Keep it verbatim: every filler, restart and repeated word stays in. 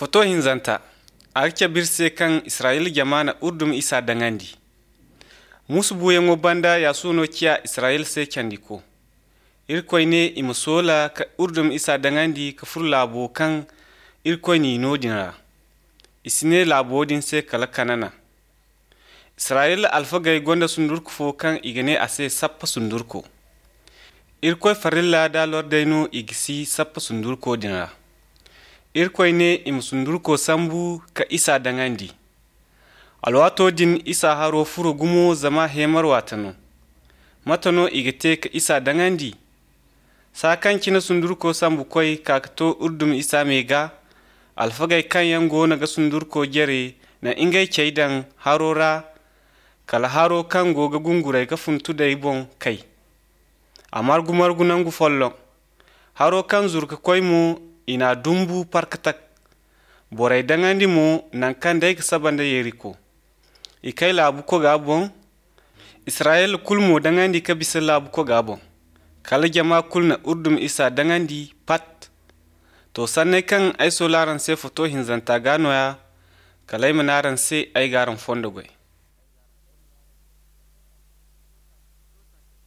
Foto hinzanta arke birse kan Israel jamana urdum isa dangandi. Musu buyengo banda ya suno kia Israel se candiko. Irkoine imusola ka urdum isa dangandi ka fur labo kan irkoini nodinra. Isine labo din se kala kanana. Israel alfagay gonda sundurku fo kan igene ase sappa sundurko. Irkoi farilla da lordaino igisi sappa sundurko dinra. Irkoine im sundurko sambu ka isa dangandi. Alwato din isa haro furo gumo zama hemar watano. Matano igete ka isa dangandi. Sakan kina sundurko sambu koi kakto urdum isa mega. Alfagay kan yango naga sundurko jere na ingay chaidan harora. Kala haro kan goga gungurai ka funtu da ibon kai. Amargu margu nangu follo. Haro kan zurka koi mu ina dumbu parkatak. Borai dangandi mu nankan dai ka sabanda yeriko. Ikai labu ko gabon. Israel kulmo dangandi ka bisa labu ko gabon. Kala jama kulna urdum isa dangandi pat. To sanne kan ai solaran se foto hinzanta gano ya. Kalai manaran se ai garan fondo goy.